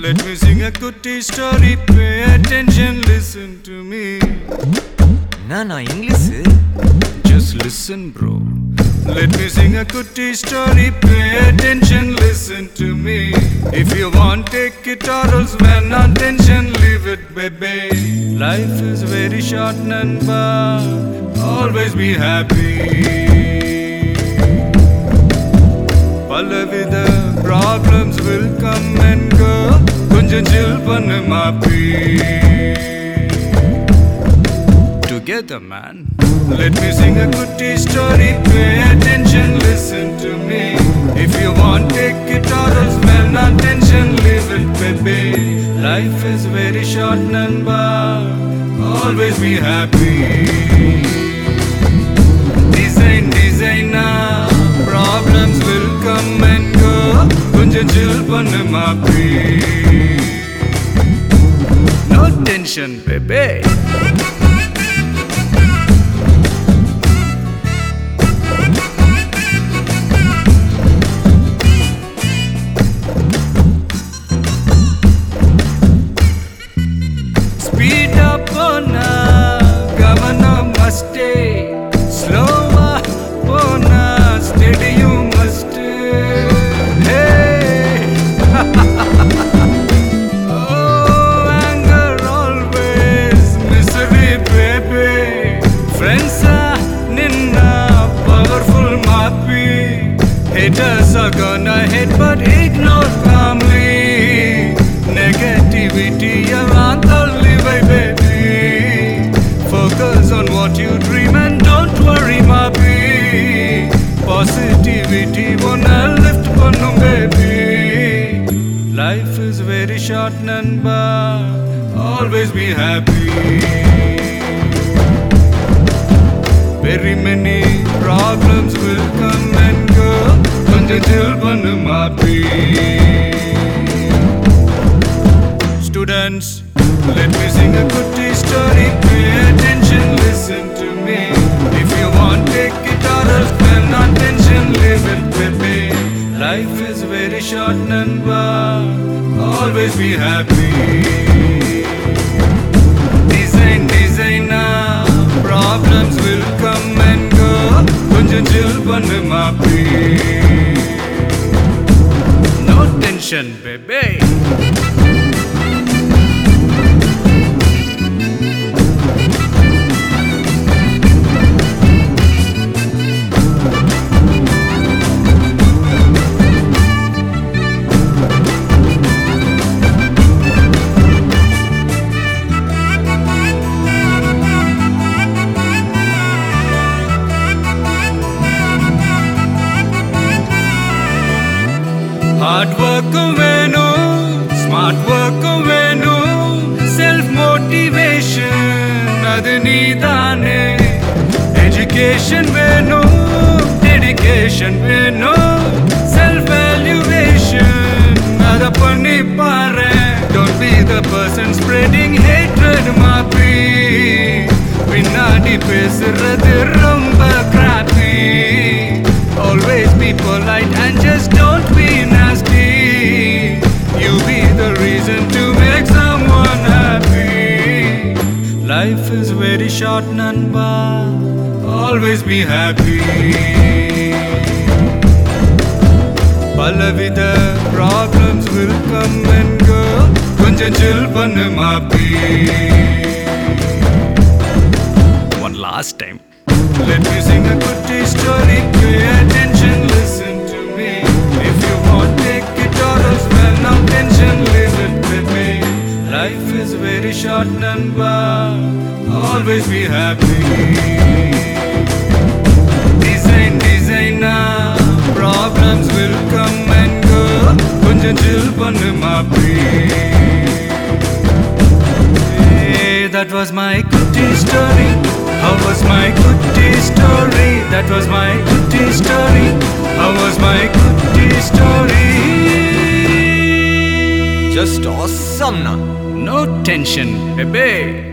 Let me sing a goody story. Pay attention, listen to me. நான் English. Just listen, bro. Let me sing a goody story. Pay attention, listen to me. If you want, take it or else when attention, leave it, baby. Life is very short, Nanba. Always be happy. Palavida problems will come and go. Kunjan chill pannu maapi. Together, man. Let me sing a goody story. Pay attention, listen to me. If you want, take it or else when attention, leave it, baby. Life is very short, Nanba. Always be happy. Designer, problems will come and go. Kunjan chill pannu maapi. No tension, baby. Speed up on governor must stay. Slower on steady you must stay. Hey. Oh, anger always misery, baby. Friends are ninna powerful maapi. Haters are gonna hate but ignore calmly. Negativity around only way, baby. Focus on what you dream and don't worry, maapi. Positivity wanna lift pannu, baby. Life is very short, Nanba. Always be happy. Very many problems will come and go. Kunjan chill pannu maapi. Students, let me sing a goody story. Pay attention, listen to me. If you want, take it or else when attention, leave it, baby. Life is very short, Nanba. Always be happy. Designer, problems will come and go. Kunjan chill pannu maapi. No tension, baby. Hard work venu, smart work venu, self motivation adu needane. Education venu, dedication venu, self valuation ada panni paare. Don't be the person spreading hatred, maapi. Pinnadi pesuradhu romba crappy. Always be polite and just don't be nasty. You be the reason to make someone happy. Life is very short, Nanba. Always be happy. Palavida problems will come and go. Kunjan chill pannu maapi. One last time. Let me sing a goody story. Pay attention, listen to me. If you want, take it or else when attention, leave it, baby. Life is very short, Nanba. Always be happy. Designer, problems will come and go. Kunjan chill pannu maapi. Hey, that was my goody story. How was my goody story? That was my goody story. How was my goody story? Just awesome, na. No tension, baby.